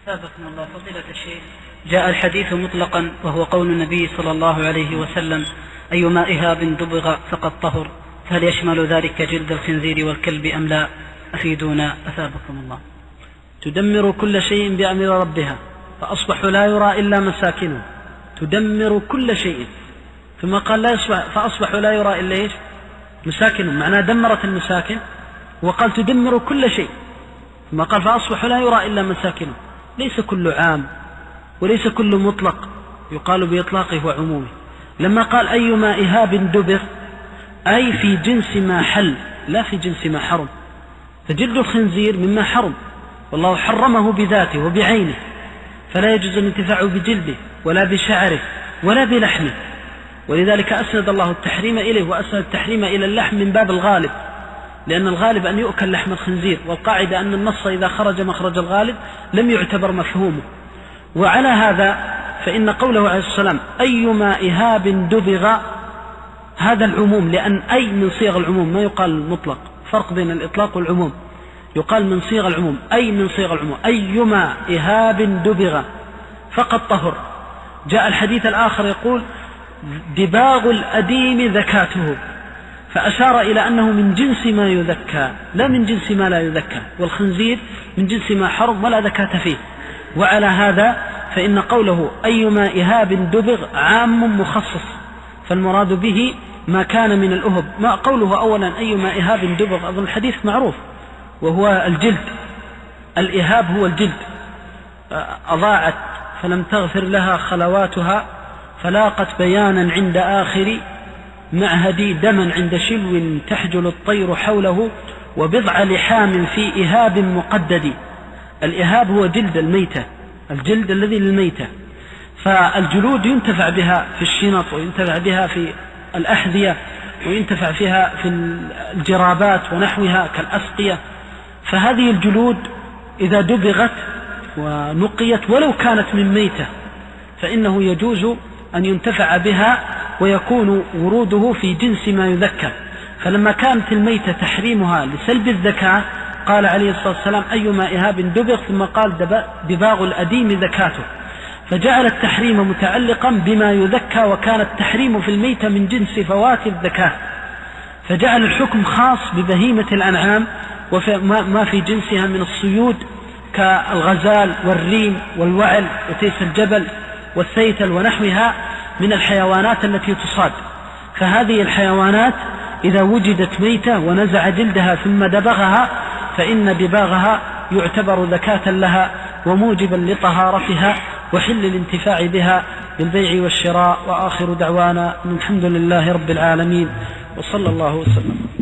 ثابتنا الله فضيلة الشيخ. جاء الحديث مطلقا وهو قول النبي صلى الله عليه وسلم: أيما إهاب دبغ فقد طهر، فهل يشمل ذلك جلد الخنزير والكلب أم لا؟ أفيدونا أثابكم الله. تدمر كل شيء بأمر ربها فأصبح لا يرى إلا مساكنه. تدمر كل شيء، ثم قال لا يصبح فأصبح لا يرى إلا إيش؟ مساكنه، معناه دمرت المساكن، وقال تدمر كل شيء، ثم قال فأصبح لا يرى إلا مساكنه. ليس كل عام وليس كل مطلق يقال بإطلاقه وعمومه. لما قال أيما إهاب دبر أي في جنس ما حل لا في جنس ما حرم، فجلد الخنزير مما حرم والله حرمه بذاته وبعينه، فلا يجوز الانتفاع بجلده ولا بشعره ولا بلحمه، ولذلك أسند الله التحريم إليه، وأسند التحريم إلى اللحم من باب الغالب، لأن الغالب أن يؤكل لحم الخنزير، والقاعدة أن النص إذا خرج مخرج الغالب لم يعتبر مفهومه. وعلى هذا فإن قوله عليه السلام أيما إهاب دبغ هذا العموم، لأن أي من صيغ العموم، ما يقال المطلق، فرق بين الإطلاق والعموم، يقال من صيغ العموم، أي من صيغ العموم، أيما إهاب دبغ فقد طهر. جاء الحديث الآخر يقول دباغ الأديم ذكاته، فأشار إلى أنه من جنس ما يذكى لا من جنس ما لا يذكى، والخنزير من جنس ما حرم ولا ذكاة فيه. وعلى هذا فإن قوله أيما إهاب دبغ عام مخصص، فالمراد به ما كان من الأهب. ما قوله أولا أيما إهاب دبغ، أظن الحديث معروف وهو الجلد، الإهاب هو الجلد. أضاعت فلم تغفر لها خلواتها، فلاقت بيانا عند آخر معهدي، دما عند شلو تحجل الطير حوله، وبضع لحام في إهاب مقدد. الإهاب هو جلد الميتة، الجلد الذي للميتة. فالجلود ينتفع بها في الشنط، وينتفع بها في الأحذية، وينتفع فيها في الجرابات ونحوها كالأسقية. فهذه الجلود إذا دبغت ونقيت ولو كانت من ميتة فإنه يجوز أن ينتفع بها، ويكون وروده في جنس ما يذكى. فلما كانت الميتة تحريمها لسلب الذكاة قال عليه الصلاة والسلام أيما إهاب دبغ، ثم قال دباغ الأديم ذكاته، فجعل التحريم متعلقا بما يذكى، وكان التحريم في الميتة من جنس فوات الذكاة، فجعل الحكم خاص ببهيمة الأنعام وما في جنسها من الصيود كالغزال والريم والوعل وتيس الجبل والسيتل ونحوها من الحيوانات التي تصاد. فهذه الحيوانات إذا وجدت ميتة ونزع جلدها ثم دبغها فإن دباغها يعتبر ذكاة لها وموجبا لطهارتها وحل الانتفاع بها بالبيع والشراء. وآخر دعوانا الحمد لله رب العالمين، وصلى الله وسلم.